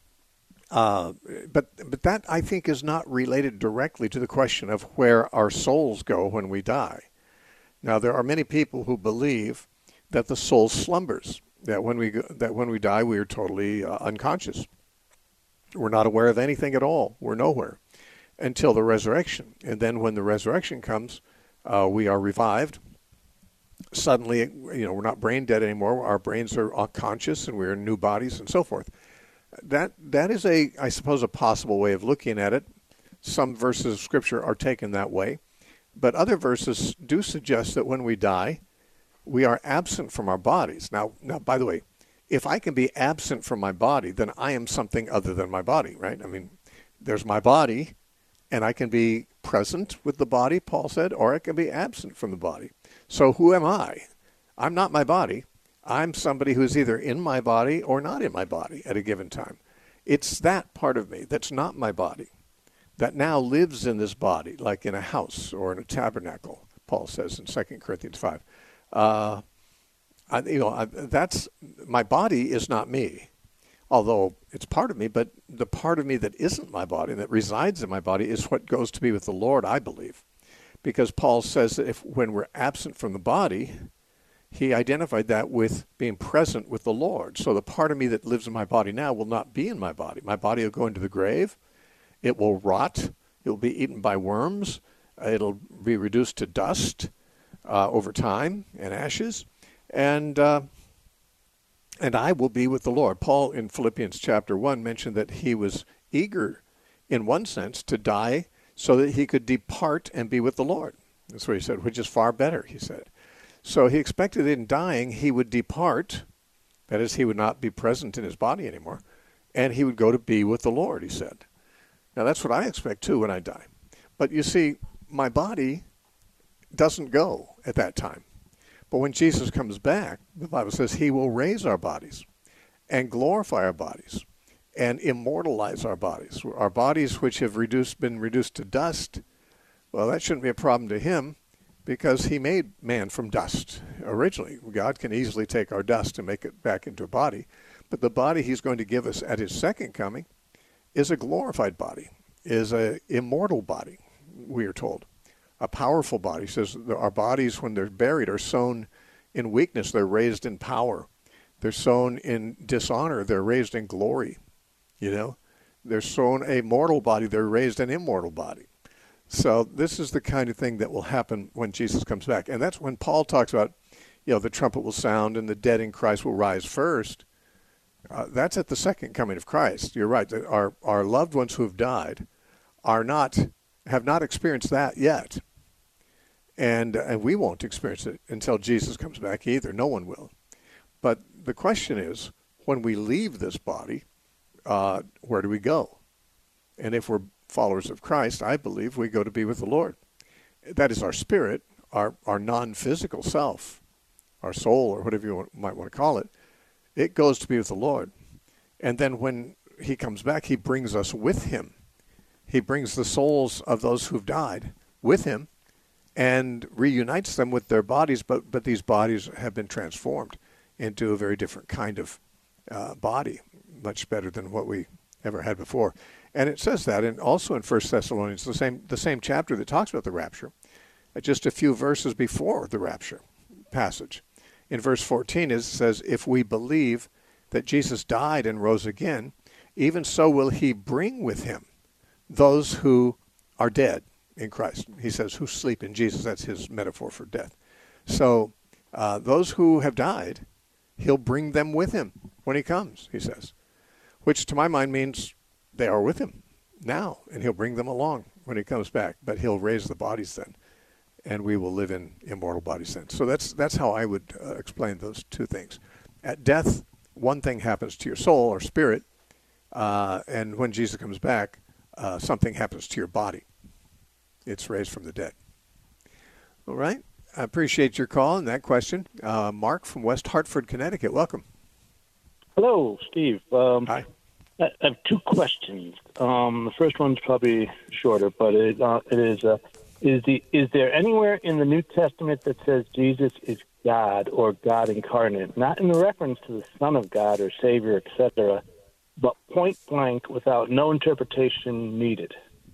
uh, but but that, I think, is not related directly to the question of where our souls go when we die. Now, there are many people who believe that the soul slumbers, that when we that when we die, we are totally uh, unconscious. We're not aware of anything at all. We're nowhere until the resurrection. And then when the resurrection comes, uh, we are revived. Suddenly, you know, we're not brain dead anymore. Our brains are conscious and we're in new bodies and so forth. That that is a, I suppose, a possible way of looking at it. Some verses of Scripture are taken that way. But other verses do suggest that when we die, we are absent from our bodies. Now, now, by the way, if I can be absent from my body, then I am something other than my body, right? I mean, there's my body, and I can be present with the body, Paul said, or I can be absent from the body. So who am I? I'm not my body. I'm somebody who's either in my body or not in my body at a given time. It's that part of me that's not my body, that now lives in this body, like in a house or in a tabernacle, Paul says in Second Corinthians five. Uh, I, you know, I, that's, my body is not me, although it's part of me, but the part of me that isn't my body, that resides in my body, is what goes to be with the Lord, I believe. Because Paul says that if when we're absent from the body, he identified that with being present with the Lord. So the part of me that lives in my body now will not be in my body. My body will go into the grave. It will rot. It will be eaten by worms. It'll be reduced to dust uh, over time and ashes. And uh, and I will be with the Lord. Paul in Philippians chapter one mentioned that he was eager, in one sense, to die so that he could depart and be with the Lord. That's what he said, which is far better, he said. So he expected in dying he would depart, that is, he would not be present in his body anymore, and he would go to be with the Lord, he said. Now that's what I expect too when I die. But you see, my body doesn't go at that time. But when Jesus comes back, the Bible says he will raise our bodies and glorify our bodies and immortalize our bodies. Our bodies which have reduced, been reduced to dust, well, that shouldn't be a problem to him because he made man from dust originally. God can easily take our dust and make it back into a body. But the body he's going to give us at his second coming is a glorified body, is an immortal body, we are told. A powerful body. He says our bodies, when they're buried, are sown in weakness. They're raised in power. They're sown in dishonor. They're raised in glory. You know, they're sown a mortal body. They're raised an immortal body. So this is the kind of thing that will happen when Jesus comes back. And that's when Paul talks about, you know, the trumpet will sound and the dead in Christ will rise first. Uh, that's at the second coming of Christ. You're right. That our, our loved ones who have died are not, have not experienced that yet. And, and we won't experience it until Jesus comes back either. No one will. But the question is, when we leave this body, uh, where do we go? And if we're followers of Christ, I believe we go to be with the Lord. That is our spirit, our, our non-physical self, our soul, or whatever you want, might want to call it. It goes to be with the Lord. And then when he comes back, he brings us with him. He brings the souls of those who've died with him and reunites them with their bodies, but, but these bodies have been transformed into a very different kind of uh, body, much better than what we ever had before. And it says that, and also in First Thessalonians, the same the same chapter that talks about the rapture, just a few verses before the rapture passage. In verse fourteen, it says, if we believe that Jesus died and rose again, even so will he bring with him those who are dead in Christ. He says, who sleep in Jesus. That's his metaphor for death. So uh, those who have died, he'll bring them with him when he comes, he says, which to my mind means they are with him now, and he'll bring them along when he comes back. But he'll raise the bodies then, and we will live in immortal bodies then. So that's that's how I would uh, explain those two things. At death, one thing happens to your soul or spirit, uh, and when Jesus comes back, uh, something happens to your body. It's raised from the dead. All right. I appreciate your call and that question. Uh, Mark from West Hartford, Connecticut. Welcome. Hello, Steve. Um, Hi. I have two questions. Um, the first one's probably shorter, but it, uh, it is, uh, is, the, is there anywhere in the New Testament that says Jesus is God or God incarnate, not in reference to the Son of God or Savior, et cetera, but point blank without no interpretation needed?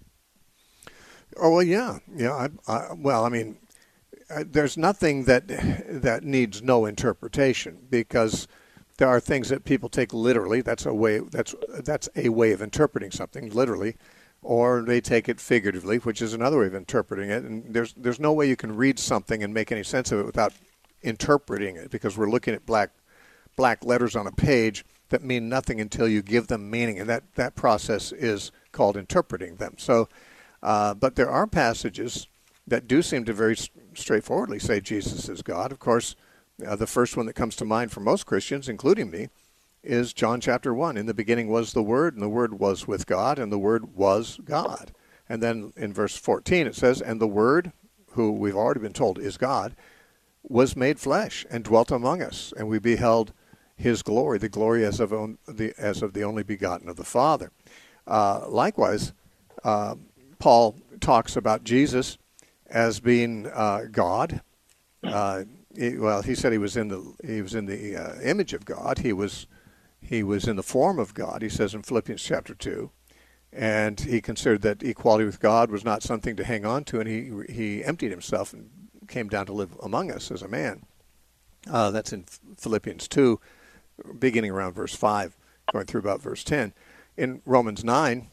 Oh, well, yeah. yeah. I, I, well, I mean, uh, there's nothing that that needs no interpretation because there are things that people take literally. That's a way. That's that's a way of interpreting something literally, or they take it figuratively, which is another way of interpreting it. And there's there's no way you can read something and make any sense of it without interpreting it, because we're looking at black black letters on a page that mean nothing until you give them meaning, and that that process is called interpreting them. So. Uh, but there are passages that do seem to very straightforwardly say Jesus is God. Of course, Uh, the first one that comes to mind for most Christians, including me, is John chapter one. In the beginning was the Word, and the Word was with God, and the Word was God. And then in verse fourteen it says, and the Word, who we've already been told is God, was made flesh and dwelt among us, and we beheld his glory, the glory as of, on, the, as of the only begotten of the Father. Uh, likewise, uh, Paul talks about Jesus as being uh, God. Uh, he, well, he said he was in the he was in the uh, image of God. He was he was in the form of God. He says in Philippians chapter two, and he considered that equality with God was not something to hang on to, and he he emptied himself and came down to live among us as a man. Uh, that's in Philippians two, beginning around verse five, going through about verse ten. In Romans nine,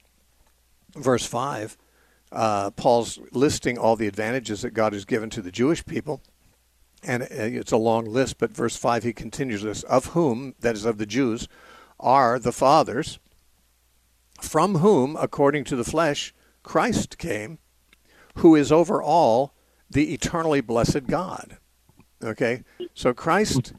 verse five, uh, Paul's listing all the advantages that God has given to the Jewish people. And it's a long list, but verse five, he continues this, of whom, that is of the Jews, are the fathers, from whom, according to the flesh, Christ came, who is over all the eternally blessed God. Okay? So Christ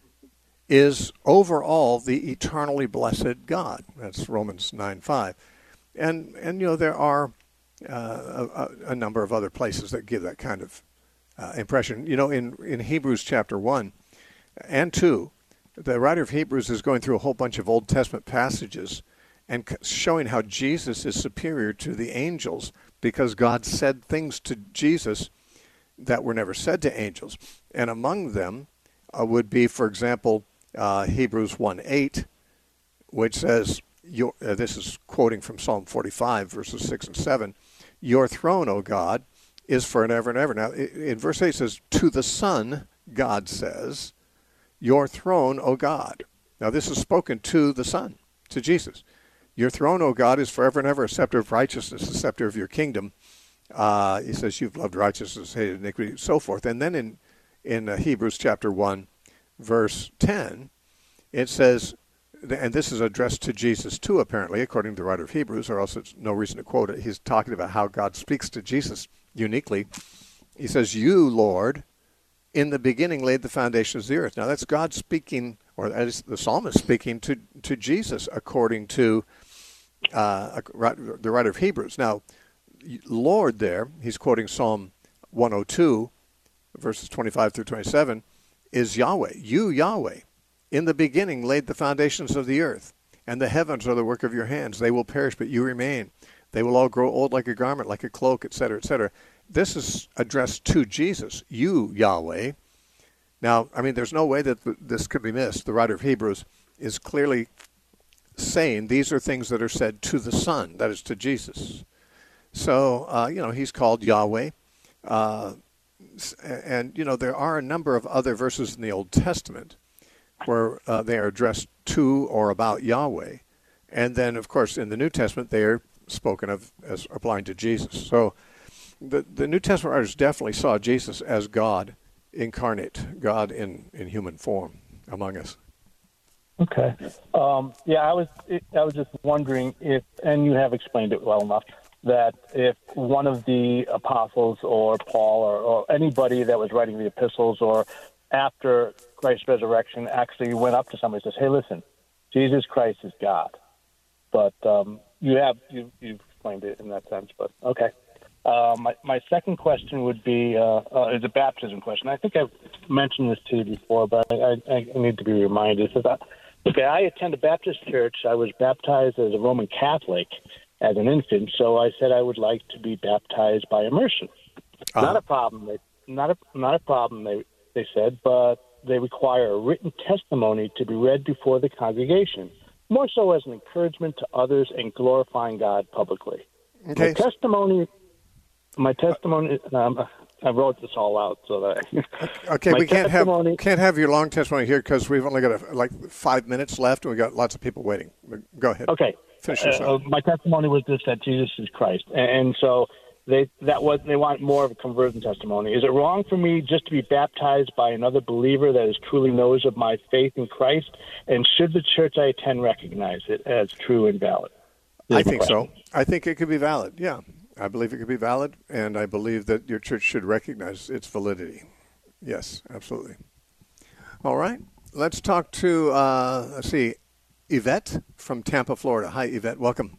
is over all the eternally blessed God. That's Romans nine five. And, and you know, there are uh, a, a number of other places that give that kind of Uh, impression. You know, in, in Hebrews chapter one and two, the writer of Hebrews is going through a whole bunch of Old Testament passages and c- showing how Jesus is superior to the angels because God said things to Jesus that were never said to angels. And among them uh, would be, for example, uh, Hebrews one eight, which says, your, uh, this is quoting from Psalm forty-five, verses six and seven, your throne, O God, is for and ever and ever. Now, in verse eight it says, to the Son, God says, your throne, O God. Now, this is spoken to the Son, to Jesus. Your throne, O God, is forever and ever, a scepter of righteousness, a scepter of your kingdom. Uh, he says, you've loved righteousness, hated iniquity, so forth. And then in, in uh, Hebrews chapter one, verse ten, it says, and this is addressed to Jesus too, apparently, according to the writer of Hebrews, or else it's no reason to quote it. He's talking about how God speaks to Jesus uniquely. He says, you, Lord, in the beginning laid the foundations of the earth. Now that's God speaking, or that is the psalmist speaking to, to Jesus, according to uh, the writer of Hebrews. Now, Lord there, he's quoting Psalm one oh two, verses twenty-five through twenty-seven, is Yahweh. You, Yahweh, in the beginning laid the foundations of the earth, and the heavens are the work of your hands. They will perish, but you remain. They will all grow old like a garment, like a cloak, et cetera, et cetera. This is addressed to Jesus, you, Yahweh. Now, I mean, there's no way that this could be missed. The writer of Hebrews is clearly saying these are things that are said to the Son, that is to Jesus. So, uh, you know, he's called Yahweh. Uh, and, you know, there are a number of other verses in the Old Testament where uh, they are addressed to or about Yahweh. And then, of course, in the New Testament, they are spoken of as applying to Jesus. So the the New Testament writers definitely saw Jesus as God incarnate, God in, in human form among us. Okay. Um, yeah, I was I was just wondering if, and you have explained it well enough, that if one of the apostles or Paul or, or anybody that was writing the epistles or after Christ's resurrection actually went up to somebody and says, hey, listen, Jesus Christ is God. But um, you have you you've explained it in that sense. But okay. Uh, my my second question would be uh, uh, is a baptism question. I think I've mentioned this to you before, but I, I, I need to be reminded. So that, okay, I attend a Baptist church. I was baptized as a Roman Catholic as an infant, so I said I would like to be baptized by immersion. Uh-huh. Not a problem. They, not a not a problem. They they said, but they require a written testimony to be read before the congregation, more so as an encouragement to others and glorifying God publicly. Okay. My testimony, my testimony. Um, I wrote this all out so that. Okay, we can't have can't have your long testimony here because we've only got a, like five minutes left, and we got lots of people waiting. Go ahead. Okay. Finish this uh, my testimony was this: that Jesus is Christ, and, and so they that was they want more of a conversion testimony. Is it wrong for me just to be baptized by another believer that is truly knows of my faith in Christ? And should the church I attend recognize it as true and valid? I think so. I think it could be valid. Yeah, I believe it could be valid, and I believe that your church should recognize its validity. Yes, absolutely. All right. Let's talk to, uh, let's see, Yvette from Tampa, Florida. Hi, Yvette. Welcome.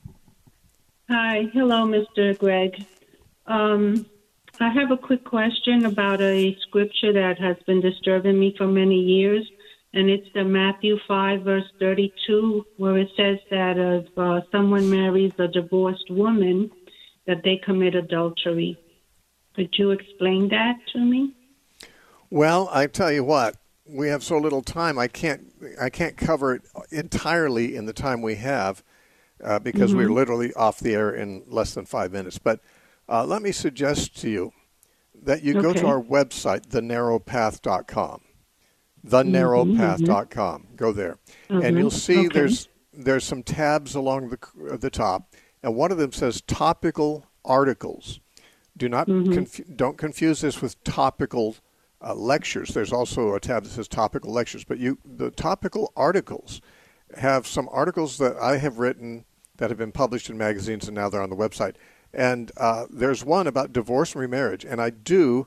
Hi. Hello, Mister Greg. Um, I have a quick question about a scripture that has been disturbing me for many years, and it's the Matthew five, verse thirty-two, where it says that if uh, someone marries a divorced woman, that they commit adultery. Could you explain that to me? Well, I tell you what, we have so little time. I can't I can't cover it entirely in the time we have uh, because mm-hmm. we're literally off the air in less than five minutes. But uh, let me suggest to you that you okay. go to our website, the narrow path dot com. the narrow path dot com. Mm-hmm. Go there. Mm-hmm. And you'll see okay. there's there's some tabs along the the top, and one of them says topical articles. Do not mm-hmm. conf- don't confuse this with topical uh, lectures. There's also a tab that says topical lectures, but you the topical articles have some articles that I have written that have been published in magazines, and now they're on the website. And uh, there's one about divorce and remarriage, and I do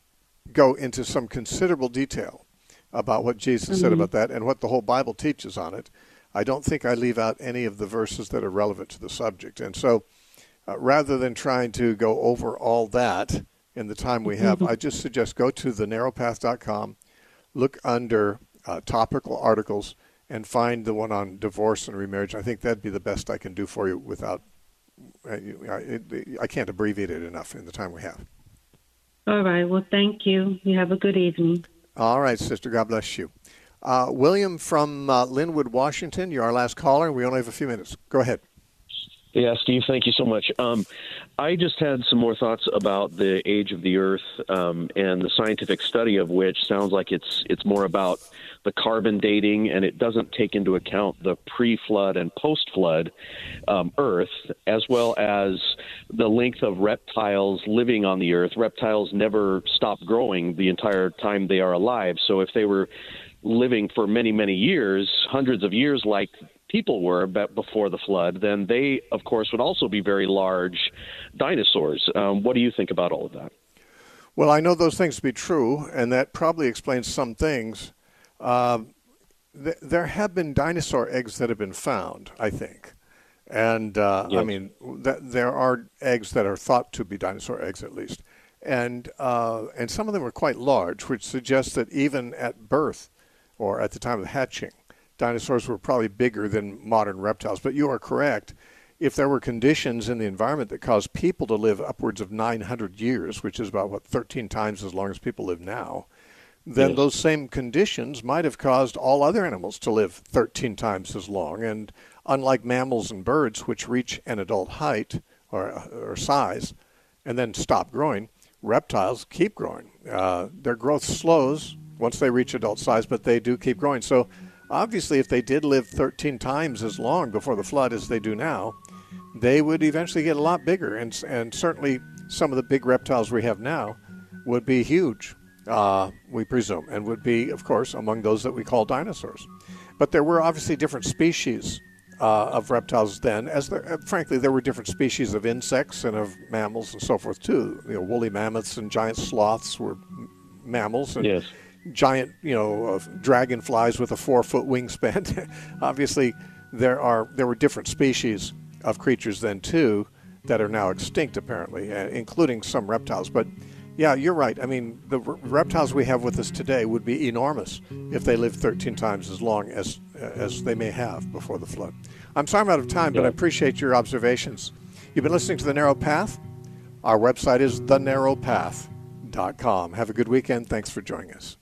go into some considerable detail about what Jesus mm-hmm. said about that and what the whole Bible teaches on it. I don't think I leave out any of the verses that are relevant to the subject. And so uh, rather than trying to go over all that in the time we have, mm-hmm. I just suggest go to the narrow path dot com, look under uh, topical articles, and find the one on divorce and remarriage. I think that'd be the best I can do for you without, uh, I, I can't abbreviate it enough in the time we have. All right. Well, thank you. You have a good evening. All right, sister. God bless you. Uh, William from uh, Linwood, Washington, you're our last caller. We only have a few minutes. Go ahead. Yeah, Steve, thank you so much. Um, I just had some more thoughts about the age of the Earth um, and the scientific study of which sounds like it's it's more about the carbon dating, and it doesn't take into account the pre-flood and post-flood um, Earth, as well as the length of reptiles living on the Earth. Reptiles never stop growing the entire time they are alive. So if they were living for many, many years, hundreds of years like people were before the flood, then they, of course, would also be very large dinosaurs. Um, what do you think about all of that? Well, I know those things to be true, and that probably explains some things. Uh, th- there have been dinosaur eggs that have been found, I think. And, uh, yes. I mean, th- there are eggs that are thought to be dinosaur eggs, at least. And, uh, and some of them are quite large, which suggests that even at birth or at the time of hatching, dinosaurs were probably bigger than modern reptiles. But you are correct. If there were conditions in the environment that caused people to live upwards of nine hundred years, which is about, what, thirteen times as long as people live now, then yes. those same conditions might have caused all other animals to live thirteen times as long. And unlike mammals and birds, which reach an adult height or, or size and then stop growing, reptiles keep growing. Uh, their growth slows once they reach adult size, but they do keep growing. So obviously, if they did live thirteen times as long before the flood as they do now, they would eventually get a lot bigger. And, and certainly some of the big reptiles we have now would be huge, uh, we presume, and would be, of course, among those that we call dinosaurs. But there were obviously different species uh, of reptiles then, as there, uh, frankly, there were different species of insects and of mammals and so forth, too. You know, woolly mammoths and giant sloths were mammals. And yes. Giant, you know, uh, dragonflies with a four-foot wingspan. Obviously, there are there were different species of creatures then too that are now extinct, apparently, uh, including some reptiles. But yeah, you're right. I mean, the r- reptiles we have with us today would be enormous if they lived thirteen times as long as uh, as they may have before the flood. I'm sorry I'm out of time, but I appreciate your observations. You've been listening to The Narrow Path. Our website is the narrow path dot com. Have a good weekend. Thanks for joining us.